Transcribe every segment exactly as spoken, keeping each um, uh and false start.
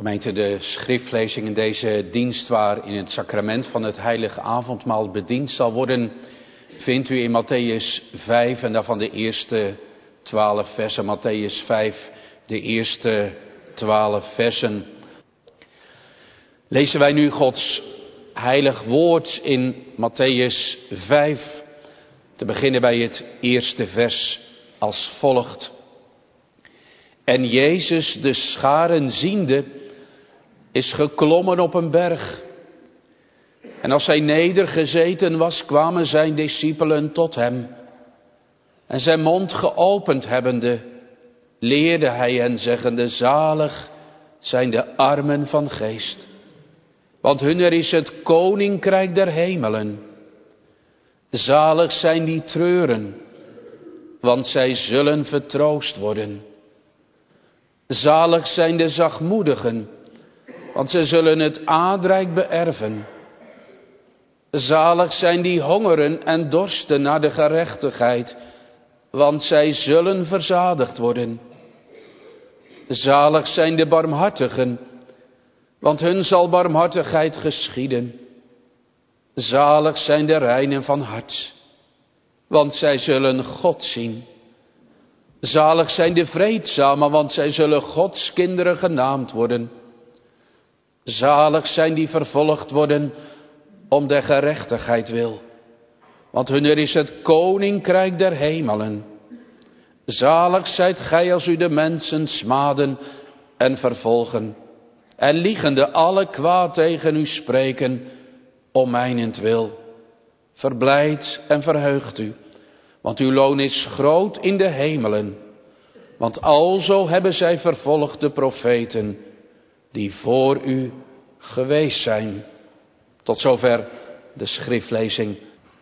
Gemeente, de schriftlezing in deze dienst waarin het sacrament van het heilige avondmaal bediend zal worden, vindt u in Mattheüs vijf en daarvan de eerste twaalf versen. Mattheüs vijf, de eerste twaalf versen. Lezen wij nu Gods heilig woord in Mattheüs vijf, te beginnen bij het eerste vers als volgt. En Jezus de scharen ziende, is geklommen op een berg. En als hij nedergezeten was, kwamen zijn discipelen tot hem. En zijn mond geopend hebbende, leerde hij hen zeggende, zalig zijn de armen van geest. Want hunner is het koninkrijk der hemelen. Zalig zijn die treuren, want zij zullen vertroost worden. Zalig zijn de zachtmoedigen, want zij zullen het aardrijk beërven. Zalig zijn die hongeren en dorsten naar de gerechtigheid, want zij zullen verzadigd worden. Zalig zijn de barmhartigen, want hun zal barmhartigheid geschieden. Zalig zijn de reinen van hart, want zij zullen God zien. Zalig zijn de vreedzamen, want zij zullen Gods kinderen genaamd worden. Zalig zijn die vervolgd worden om de gerechtigheid wil, want hunner is het koninkrijk der hemelen. Zalig zijt gij als u de mensen smaden en vervolgen, en liegende alle kwaad tegen u spreken, om mijnentwil. Verblijd en verheugt u, want uw loon is groot in de hemelen. Want alzo hebben zij vervolgd de profeten die voor u geweest zijn. Tot zover de schriftlezing.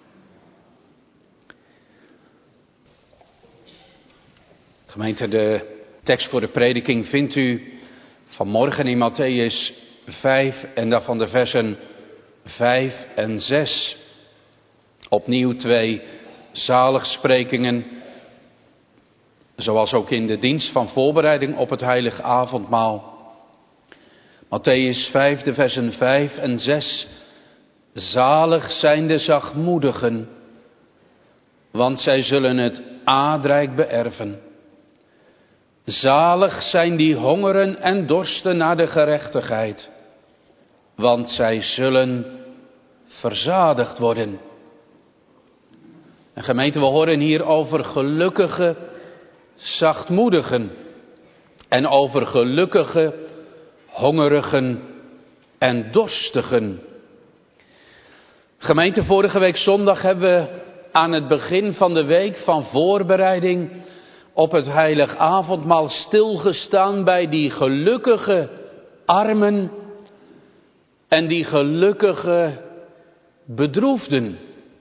Gemeente, de tekst voor de prediking vindt u vanmorgen in Mattheüs vijf en daarvan de versen vijf en zes. Opnieuw twee zaligsprekingen, zoals ook in de dienst van voorbereiding op het heilige avondmaal. Mattheüs vijf, de versen vijf en zes. Zalig zijn de zachtmoedigen, want zij zullen het aardrijk beërven. Zalig zijn die hongeren en dorsten naar de gerechtigheid, want zij zullen verzadigd worden. En gemeente, we horen hier over gelukkige zachtmoedigen en over gelukkige hongerigen en dorstigen. Gemeente, vorige week zondag hebben we aan het begin van de week van voorbereiding op het heilig avondmaal stilgestaan bij die gelukkige armen en die gelukkige bedroefden.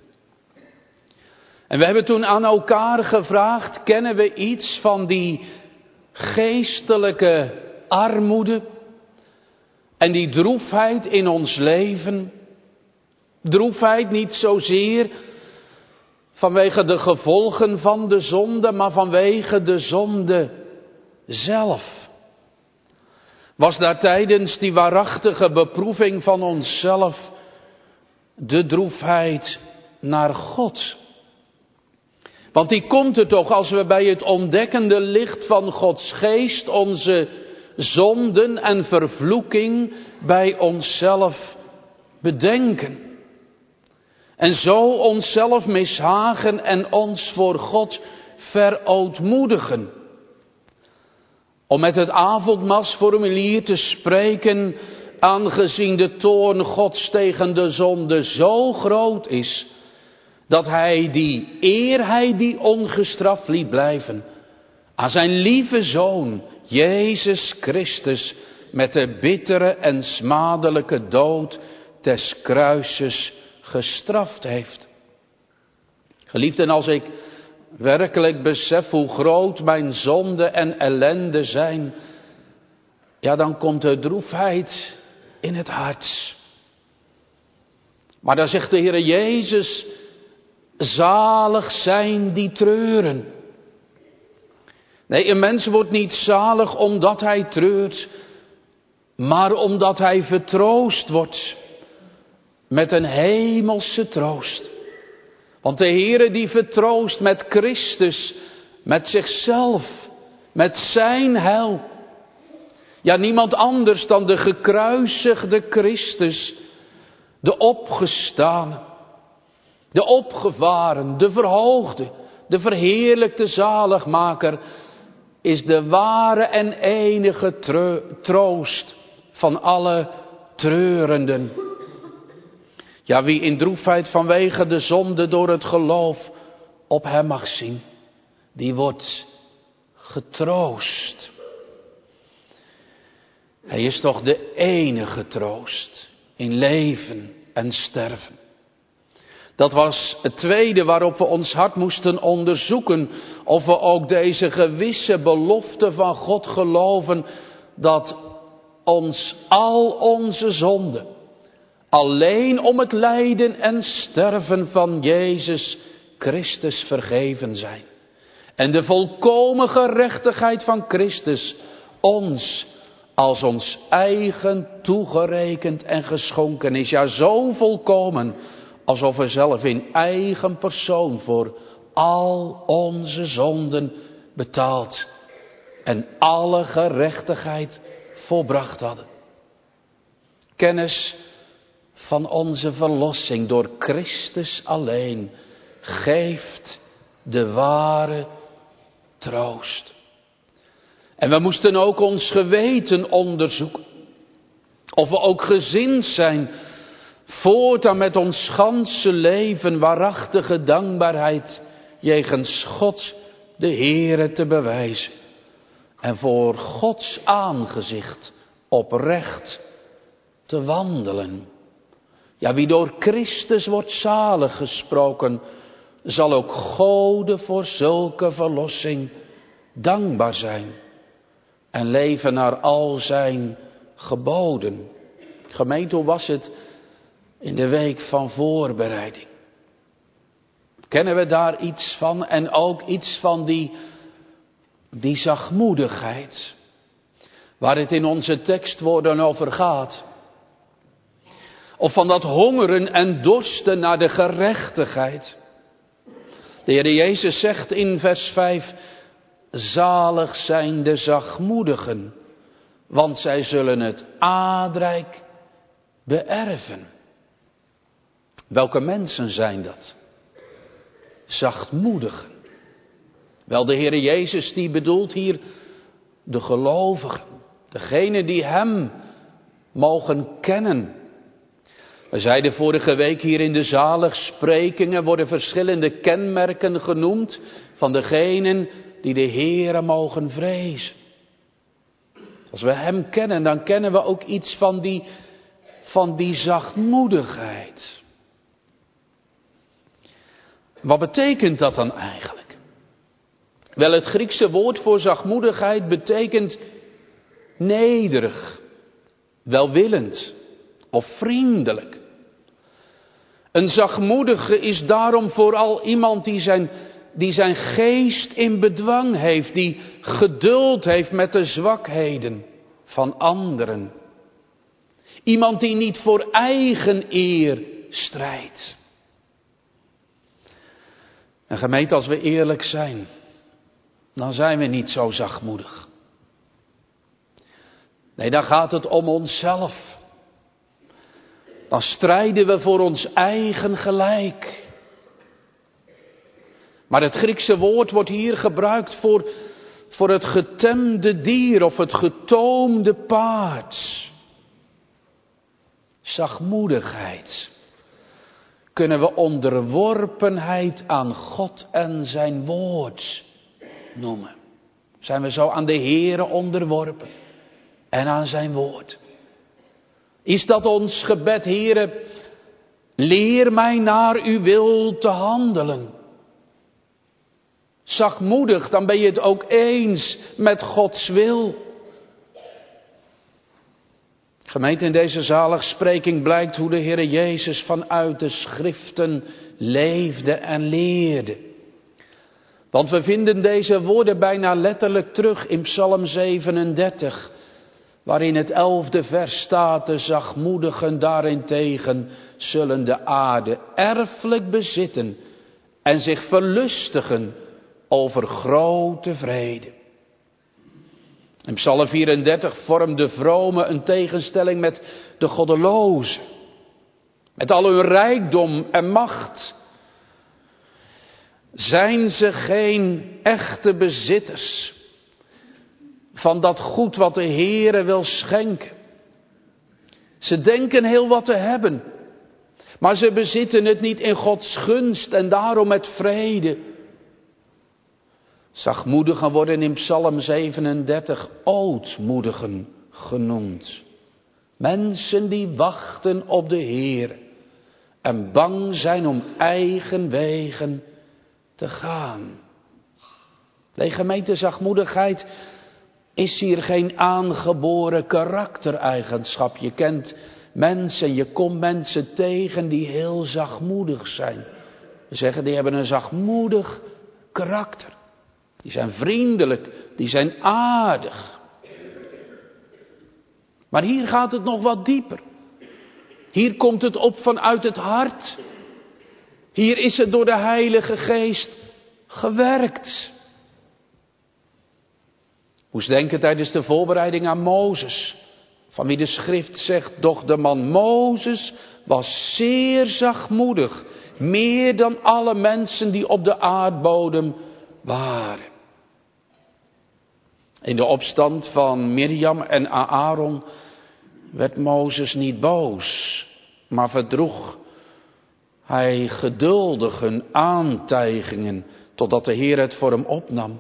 En we hebben toen aan elkaar gevraagd, kennen we iets van die geestelijke armoede en die droefheid in ons leven? Droefheid niet zozeer vanwege de gevolgen van de zonde, maar vanwege de zonde zelf. Was daar tijdens die waarachtige beproeving van onszelf de droefheid naar God? Want die komt er toch als we bij het ontdekkende licht van Gods geest onze zonden en vervloeking bij onszelf bedenken. En zo onszelf mishagen en ons voor God verootmoedigen. Om met het avondmaalsformulier te spreken, aangezien de toorn Gods tegen de zonde zo groot is, dat hij die, eer hij die ongestraft liet blijven, aan zijn lieve Zoon, Jezus Christus, met de bittere en smadelijke dood des kruises gestraft heeft. Geliefden, als ik werkelijk besef hoe groot mijn zonde en ellende zijn, ja, dan komt de droefheid in het hart. Maar dan zegt de Heer Jezus, zalig zijn die treuren. Nee, een mens wordt niet zalig omdat hij treurt, maar omdat hij vertroost wordt met een hemelse troost. Want de Heere die vertroost met Christus, met zichzelf, met zijn heil. Ja, niemand anders dan de gekruisigde Christus, de opgestane, de opgevaren, de verhoogde, de verheerlijkte zaligmaker, is de ware en enige troost van alle treurenden. Ja, wie in droefheid vanwege de zonde door het geloof op hem mag zien, die wordt getroost. Hij is toch de enige troost in leven en sterven. Dat was het tweede waarop we ons hart moesten onderzoeken, of we ook deze gewisse belofte van God geloven, dat ons al onze zonden alleen om het lijden en sterven van Jezus Christus vergeven zijn. En de volkomen gerechtigheid van Christus ons als ons eigen toegerekend en geschonken is. Ja, zo volkomen alsof we zelf in eigen persoon voor al onze zonden betaald en alle gerechtigheid volbracht hadden. Kennis van onze verlossing door Christus alleen geeft de ware troost. En we moesten ook ons geweten onderzoeken. Of we ook gezind zijn voortaan met ons ganse leven waarachtige dankbaarheid jegens God de Heere te bewijzen. En voor Gods aangezicht oprecht te wandelen. Ja, wie door Christus wordt zalig gesproken, zal ook Gode voor zulke verlossing dankbaar zijn. En leven naar al zijn geboden. Gemeente, hoe was het in de week van voorbereiding? Kennen we daar iets van en ook iets van die, die zachtmoedigheid, waar het in onze tekstwoorden over gaat? Of van dat hongeren en dorsten naar de gerechtigheid. De Heer Jezus zegt in vers vijf, zalig zijn de zachtmoedigen, want zij zullen het aardrijk beërven. Welke mensen zijn dat? Zachtmoedigen. Wel, de Heer Jezus die bedoelt hier de gelovigen, degenen die hem mogen kennen. We zeiden vorige week hier in de zaligsprekingen worden verschillende kenmerken genoemd van degenen die de Heere mogen vrezen. Als we hem kennen, dan kennen we ook iets van die, van die zachtmoedigheid. Wat betekent dat dan eigenlijk? Wel, het Griekse woord voor zachtmoedigheid betekent nederig, welwillend of vriendelijk. Een zachtmoedige is daarom vooral iemand die zijn, die zijn geest in bedwang heeft, die geduld heeft met de zwakheden van anderen. Iemand die niet voor eigen eer strijdt. En gemeente, als we eerlijk zijn, dan zijn we niet zo zachtmoedig. Nee, dan gaat het om onszelf. Dan strijden we voor ons eigen gelijk. Maar het Griekse woord wordt hier gebruikt voor, voor het getemde dier of het getoomde paard. Zachtmoedigheid kunnen we onderworpenheid aan God en zijn woord noemen. Zijn we zo aan de Heere onderworpen en aan zijn woord. Is dat ons gebed, Heere, leer mij naar uw wil te handelen. Zachtmoedig, dan ben je het ook eens met Gods wil. Gemeente, in deze zaligspreking blijkt hoe de Heere Jezus vanuit de schriften leefde en leerde. Want we vinden deze woorden bijna letterlijk terug in Psalm zevenendertig. waarin het elfde vers staat, de zachtmoedigen daarentegen zullen de aarde erfelijk bezitten en zich verlustigen over grote vrede. In Psalm vierendertig vormt de vrome een tegenstelling met de goddelozen. Met al hun rijkdom en macht zijn ze geen echte bezitters van dat goed wat de Heere wil schenken. Ze denken heel wat te hebben, maar ze bezitten het niet in Gods gunst en daarom met vrede. Zachtmoedigen worden in Psalm zevenendertig ootmoedigen genoemd. Mensen die wachten op de Heer en bang zijn om eigen wegen te gaan. De gemeente, zachtmoedigheid is hier geen aangeboren karaktereigenschap. Je kent mensen, je komt mensen tegen die heel zachtmoedig zijn. We zeggen die hebben een zachtmoedig karakter. Die zijn vriendelijk, die zijn aardig. Maar hier gaat het nog wat dieper. Hier komt het op vanuit het hart. Hier is het door de Heilige Geest gewerkt. Moest denken tijdens de voorbereiding aan Mozes, van wie de schrift zegt, doch de man Mozes was zeer zachtmoedig, meer dan alle mensen die op de aardbodem waren. In de opstand van Mirjam en Aaron werd Mozes niet boos, maar verdroeg hij geduldig hun aantijgingen, totdat de Heer het voor hem opnam.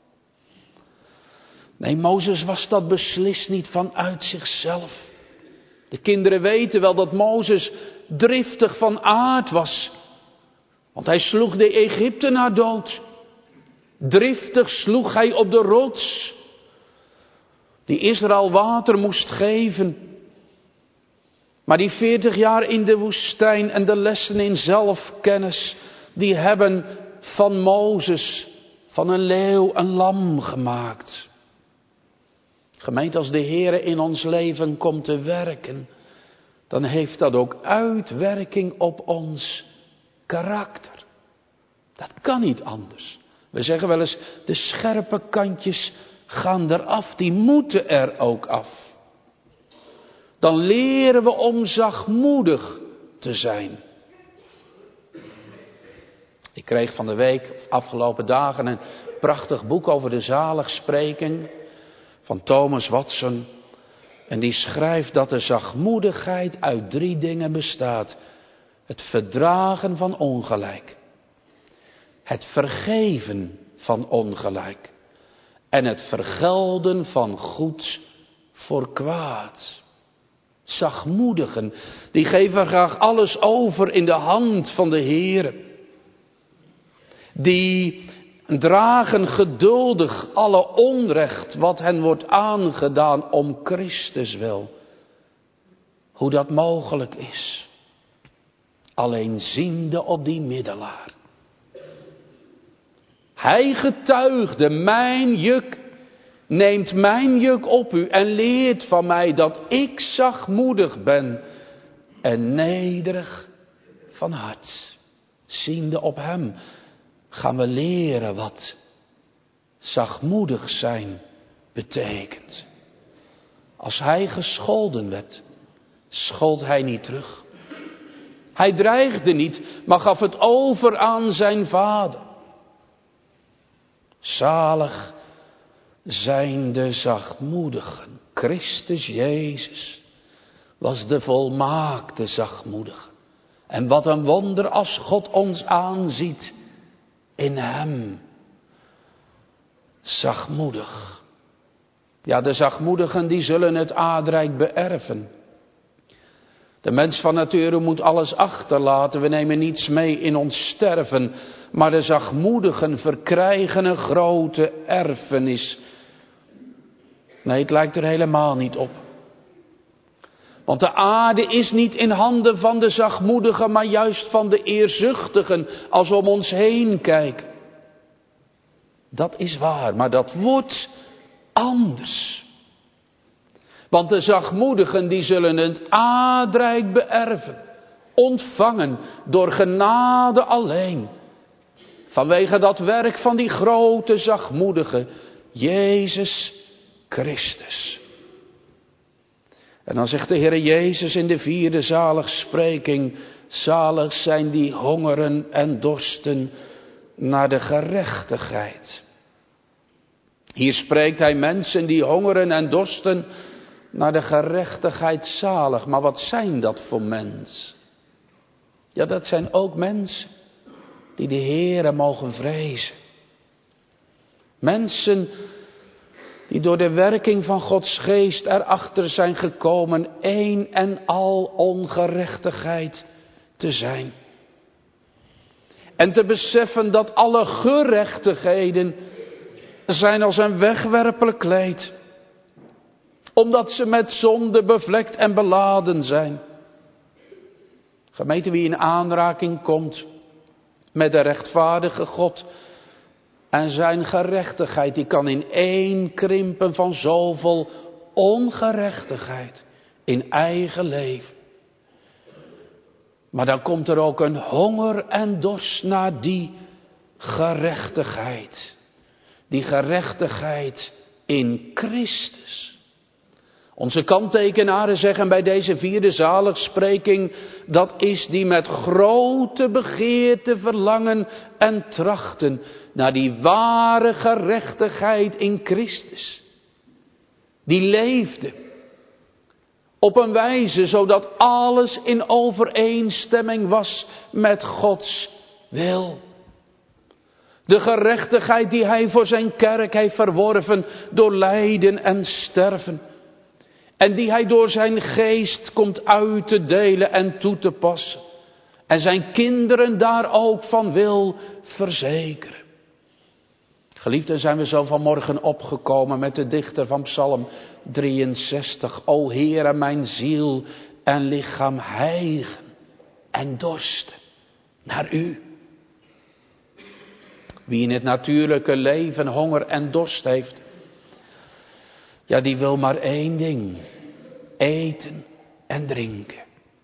Nee, Mozes was dat beslist niet vanuit zichzelf. De kinderen weten wel dat Mozes driftig van aard was, want hij sloeg de Egyptenaar dood. Driftig sloeg hij op de rots, die Israël water moest geven. Maar die veertig jaar in de woestijn en de lessen in zelfkennis, die hebben van Mozes, van een leeuw, een lam gemaakt. Gemeente, als de Heere in ons leven komt te werken, dan heeft dat ook uitwerking op ons karakter. Dat kan niet anders. We zeggen wel eens, de scherpe kantjes gaan eraf, die moeten er ook af. Dan leren we om zachtmoedig te zijn. Ik kreeg van de week, afgelopen dagen, een prachtig boek over de zaligspreking van Thomas Watson. En die schrijft dat de zachtmoedigheid uit drie dingen bestaat. Het verdragen van ongelijk. Het vergeven van ongelijk. En het vergelden van goed voor kwaad. Zachtmoedigen, die geven graag alles over in de hand van de Heer. Die dragen geduldig alle onrecht wat hen wordt aangedaan om Christus wil. Hoe dat mogelijk is. Alleen ziende op die middelaar. Hij getuigde, mijn juk, neemt mijn juk op u en leert van mij dat ik zachtmoedig ben en nederig van hart. Ziende op hem gaan we leren wat zachtmoedig zijn betekent. Als hij gescholden werd, schold hij niet terug. Hij dreigde niet, maar gaf het over aan zijn vader. Zalig zijn de zachtmoedigen. Christus Jezus was de volmaakte zachtmoedige. En wat een wonder als God ons aanziet in hem. Zachtmoedig. Ja, de zachtmoedigen die zullen het aardrijk beërven. De mens van nature moet alles achterlaten. We nemen niets mee in ons sterven. Maar de zachtmoedigen verkrijgen een grote erfenis. Nee, het lijkt er helemaal niet op. Want de aarde is niet in handen van de zachtmoedigen, maar juist van de eerzuchtigen als we om ons heen kijken. Dat is waar, maar dat wordt anders. Want de zachtmoedigen die zullen het aardrijk beërven. Ontvangen door genade alleen. Vanwege dat werk van die grote zachtmoedige Jezus Christus. En dan zegt de Heer Jezus in de vierde zaligspreking: zalig zijn die hongeren en dorsten naar de gerechtigheid. Hier spreekt hij mensen die hongeren en dorsten naar de gerechtigheid zalig. Maar wat zijn dat voor mensen? Ja, dat zijn ook mensen die de Heere mogen vrezen. Mensen die door de werking van Gods geest erachter zijn gekomen één en al ongerechtigheid te zijn. En te beseffen dat alle gerechtigheden zijn als een wegwerpelijk kleed. Omdat ze met zonde bevlekt en beladen zijn. Gemeente, wie in aanraking komt met de rechtvaardige God en zijn gerechtigheid, die kan in één krimpen van zoveel ongerechtigheid in eigen leven. Maar dan komt er ook een honger en dorst naar die gerechtigheid. Die gerechtigheid in Christus. Onze kanttekenaren zeggen bij deze vierde zaligspreking: dat is die met grote begeerte verlangen en trachten naar die ware gerechtigheid in Christus. Die leefde op een wijze zodat alles in overeenstemming was met Gods wil. De gerechtigheid die hij voor zijn kerk heeft verworven door lijden en sterven. En die hij door zijn geest komt uit te delen en toe te passen. En zijn kinderen daar ook van wil verzekeren. Geliefden, zijn we zo vanmorgen opgekomen met de dichter van Psalm drieënzestig. O Heere, mijn ziel en lichaam hijgen en dorsten naar u. Wie in het natuurlijke leven honger en dorst heeft, ja, die wil maar één ding: eten en drinken.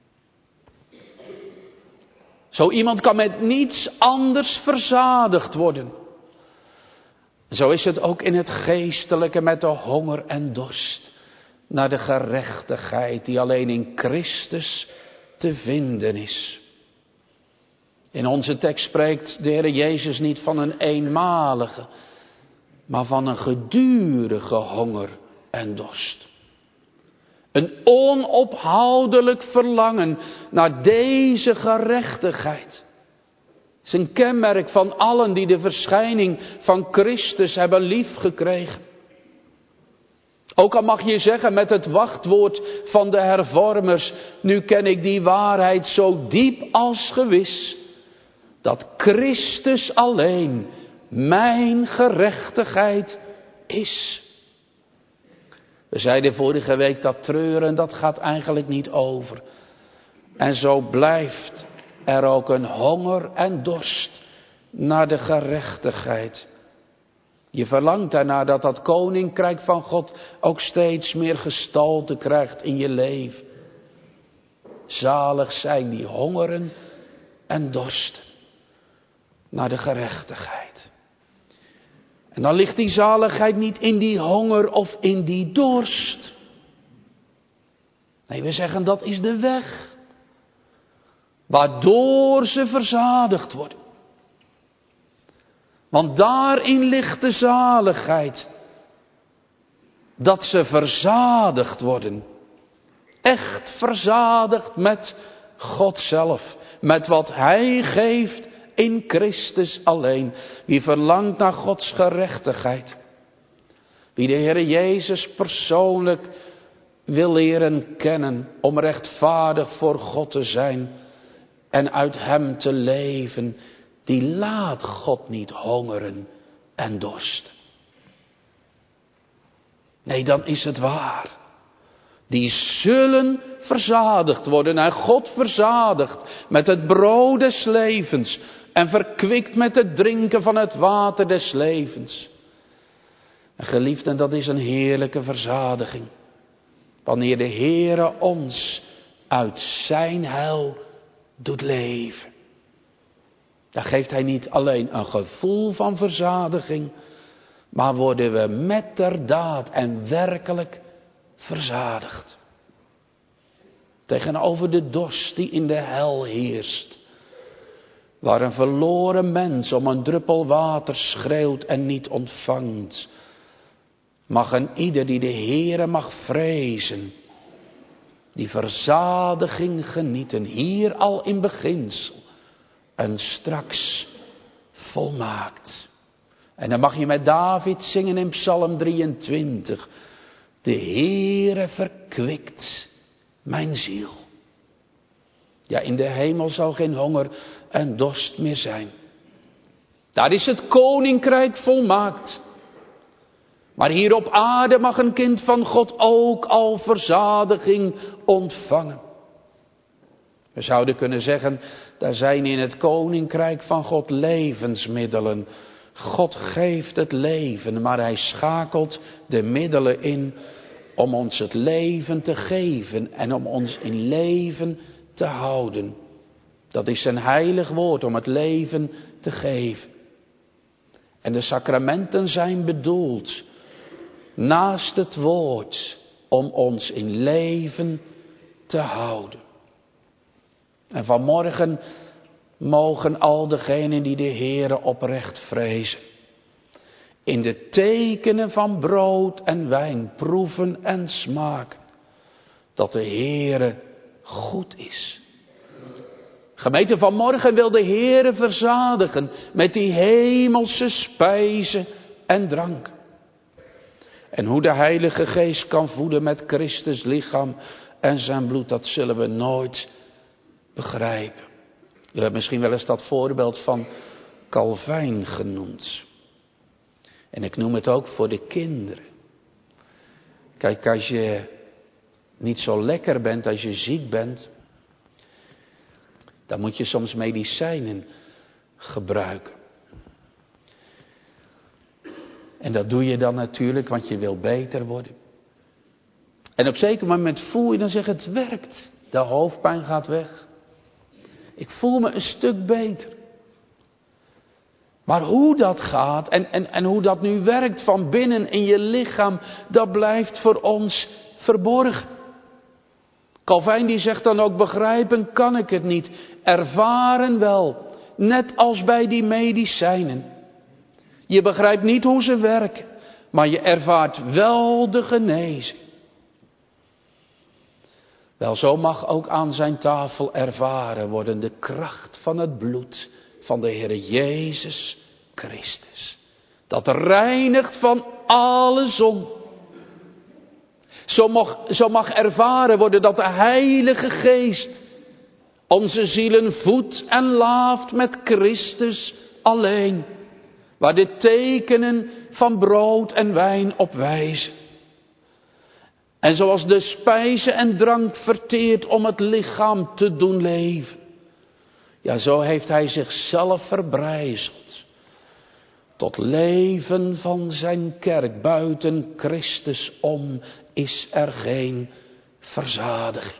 Zo iemand kan met niets anders verzadigd worden. Zo is het ook in het geestelijke met de honger en dorst naar de gerechtigheid die alleen in Christus te vinden is. In onze tekst spreekt de Heer Jezus niet van een eenmalige, maar van een gedurige honger en dorst. Een onophoudelijk verlangen naar deze gerechtigheid. Het is een kenmerk van allen die de verschijning van Christus hebben liefgekregen. Ook al mag je zeggen met het wachtwoord van de hervormers: nu ken ik die waarheid zo diep als gewis, dat Christus alleen mijn gerechtigheid is. We zeiden vorige week dat treuren, dat gaat eigenlijk niet over. En zo blijft er ook een honger en dorst naar de gerechtigheid. Je verlangt ernaar dat dat koninkrijk van God ook steeds meer gestalte krijgt in je leven. Zalig zijn die hongeren en dorsten naar de gerechtigheid. En dan ligt die zaligheid niet in die honger of in die dorst. Nee, we zeggen dat is de weg waardoor ze verzadigd worden. Want daarin ligt de zaligheid. Dat ze verzadigd worden. Echt verzadigd met God zelf. Met wat Hij geeft in Christus alleen. Wie verlangt naar Gods gerechtigheid. Wie de Heer Jezus persoonlijk wil leren kennen. Om rechtvaardig voor God te zijn. En uit Hem te leven. Die laat God niet hongeren en dorsten. Nee, dan is het waar. Die zullen verzadigd worden. En God verzadigt met het brood des levens. En verkwikt met het drinken van het water des levens. En geliefden, dat is een heerlijke verzadiging. wanneer de Heere ons uit zijn heil doet leven. Dan geeft hij niet alleen een gevoel van verzadiging, maar worden we metterdaad en werkelijk verzadigd. Tegenover de dorst die in de hel heerst, waar een verloren mens om een druppel water schreeuwt en niet ontvangt, mag een ieder die de Heere mag vrezen, die verzadiging genieten, hier al in beginsel en straks volmaakt. En dan mag je met David zingen in Psalm drieëntwintig. De Heere verkwikt mijn ziel. Ja, in de hemel zal geen honger en dorst meer zijn. Daar is het koninkrijk volmaakt. Maar hier op aarde mag een kind van God ook al verzadiging ontvangen. We zouden kunnen zeggen, daar zijn in het koninkrijk van God levensmiddelen. God geeft het leven, maar hij schakelt de middelen in om ons het leven te geven en om ons in leven te houden. Dat is zijn heilig woord om het leven te geven. En de sacramenten zijn bedoeld naast het woord om ons in leven te houden. En vanmorgen mogen al degenen die de Heere oprecht vrezen, in de tekenen van brood en wijn proeven en smaken dat de Heere goed is. Gemeente, vanmorgen wil de Heere verzadigen met die hemelse spijzen en drank. En hoe de Heilige Geest kan voeden met Christus lichaam en zijn bloed, dat zullen we nooit begrijpen. We hebben misschien wel eens dat voorbeeld van Calvijn genoemd. En ik noem het ook voor de kinderen. Kijk, als je niet zo lekker bent, als je ziek bent, dan moet je soms medicijnen gebruiken. En dat doe je dan natuurlijk, want je wil beter worden. En op zeker moment voel je dan zeggen, het werkt. De hoofdpijn gaat weg. Ik voel me een stuk beter. Maar hoe dat gaat en, en, en hoe dat nu werkt van binnen in je lichaam, dat blijft voor ons verborgen. Calvijn die zegt dan ook, begrijpen kan ik het niet. Ervaren wel, net als bij die medicijnen. Je begrijpt niet hoe ze werken, maar je ervaart wel de genezing. Wel, zo mag ook aan zijn tafel ervaren worden de kracht van het bloed van de Heer Jezus Christus. Dat reinigt van alle zonde. Zo mag, zo mag ervaren worden dat de Heilige Geest onze zielen voedt en laaft met Christus alleen. Waar de tekenen van brood en wijn op wijzen. En zoals de spijze en drank verteert om het lichaam te doen leven. Ja, zo heeft hij zichzelf verbrijzeld. Tot leven van zijn kerk. Buiten Christus om is er geen verzadiging.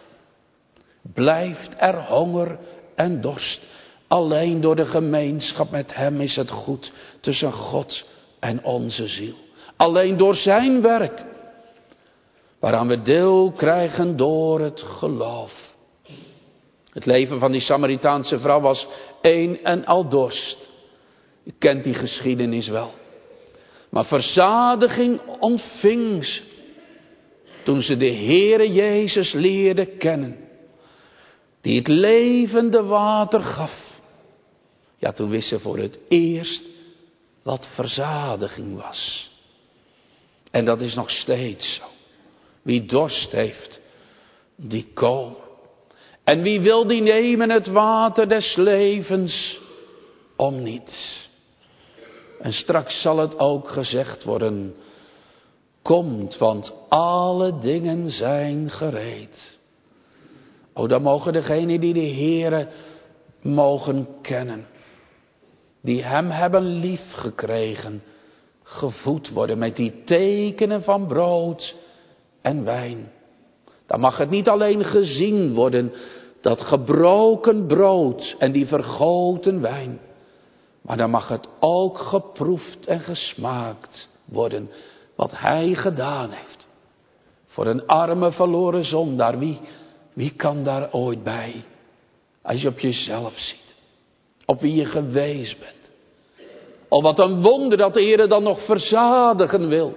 Blijft er honger en dorst. Alleen door de gemeenschap met hem is het goed tussen God en onze ziel. Alleen door zijn werk. Waaraan we deel krijgen door het geloof. Het leven van die Samaritaanse vrouw was een en al dorst. U kent die geschiedenis wel. Maar verzadiging ontving ze. Toen ze de Heere Jezus leerde kennen. Die het levende water gaf. Ja, toen wist ze voor het eerst wat verzadiging was. En dat is nog steeds zo. Wie dorst heeft, die komen. En wie wil, die nemen het water des levens om niets. En straks zal het ook gezegd worden, komt, want alle dingen zijn gereed. O, dan mogen degenen die de Heere mogen kennen, die hem hebben lief gekregen, gevoed worden met die tekenen van brood en wijn. Dan mag het niet alleen gezien worden, dat gebroken brood en die vergoten wijn. Maar dan mag het ook geproefd en gesmaakt worden wat hij gedaan heeft. Voor een arme verloren zondaar, wie, wie kan daar ooit bij? Als je op jezelf ziet, op wie je geweest bent. Oh, wat een wonder dat de Heer dan nog verzadigen wil.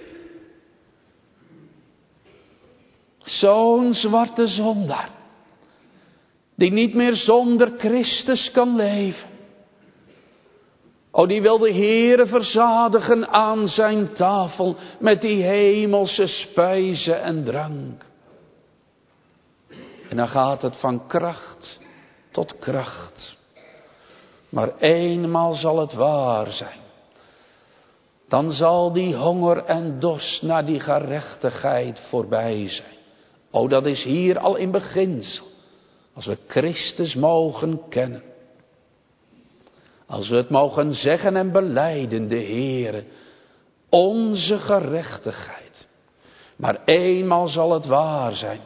Zo'n zwarte zondaar, die niet meer zonder Christus kan leven. Oh, die wil de Heere verzadigen aan zijn tafel met die hemelse spijze en drank. En dan gaat het van kracht tot kracht. Maar eenmaal zal het waar zijn. Dan zal die honger en dorst naar die gerechtigheid voorbij zijn. Oh, dat is hier al in beginsel. Als we Christus mogen kennen. Als we het mogen zeggen en belijden, de Heere, onze gerechtigheid. Maar eenmaal zal het waar zijn.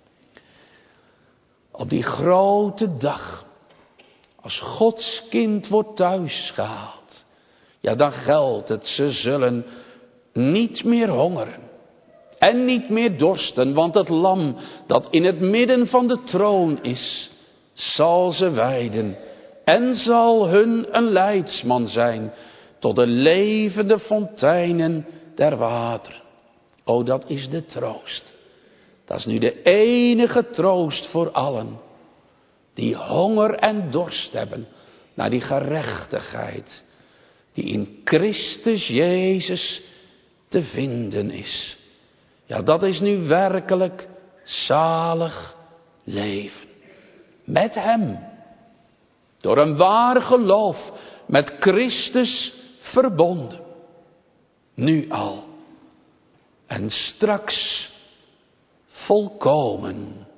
Op die grote dag, als Gods kind wordt thuisgehaald, ja, dan geldt het, ze zullen niet meer hongeren en niet meer dorsten, want het lam dat in het midden van de troon is, zal ze weiden en zal hun een leidsman zijn tot de levende fonteinen der wateren. O, dat is de troost. Dat is nu de enige troost voor allen die honger en dorst hebben naar die gerechtigheid die in Christus Jezus te vinden is. Ja, dat is nu werkelijk zalig leven. Met Hem. Door een waar geloof met Christus verbonden. Nu al. En straks volkomen.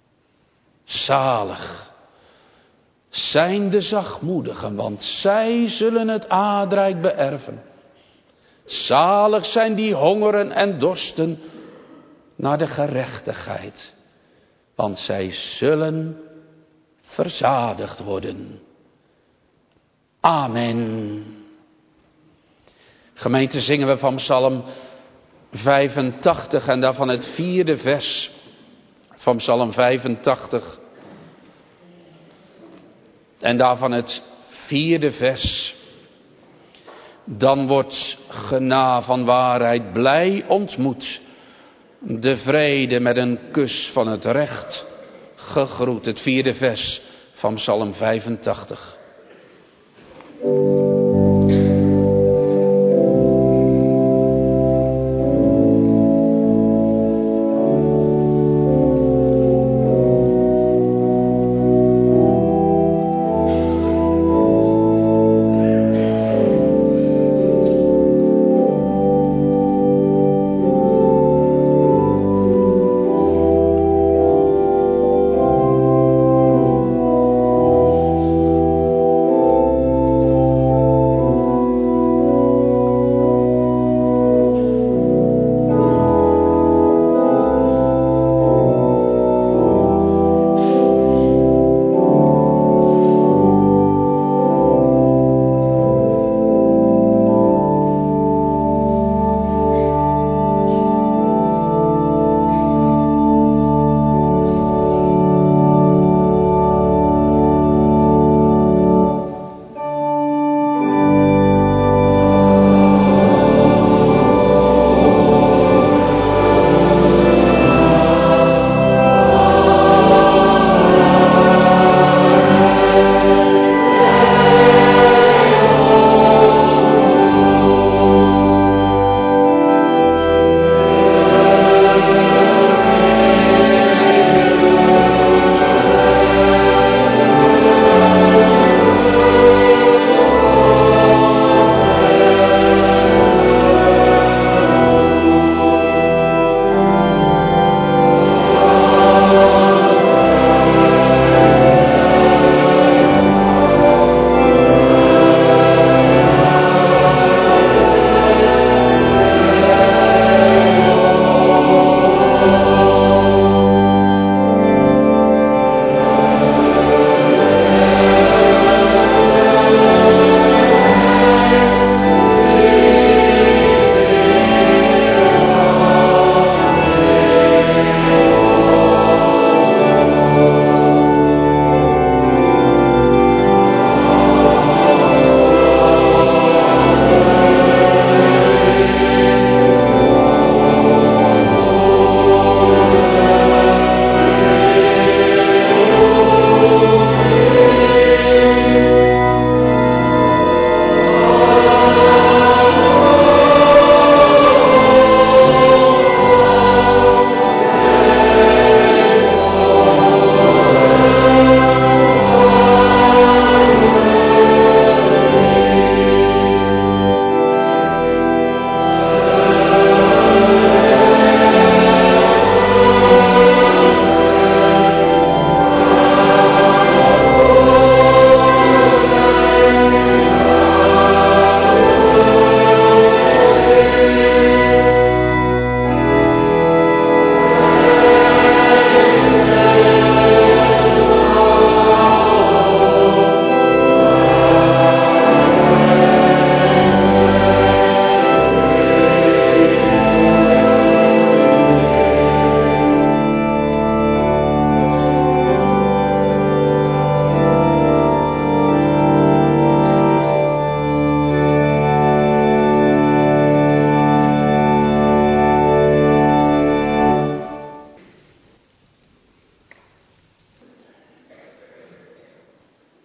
Zalig zijn de zachtmoedigen, want zij zullen het aardrijk beërven. Zalig zijn die hongeren en dorsten naar de gerechtigheid, want zij zullen verzadigd worden. Amen. Gemeente, zingen we van Psalm vijfentachtig en daarvan het vierde vers van Psalm vijfentachtig. En daarvan het vierde vers. Dan wordt gena van waarheid blij ontmoet. De vrede met een kus van het recht gegroet. Het vierde vers van Psalm vijfentachtig.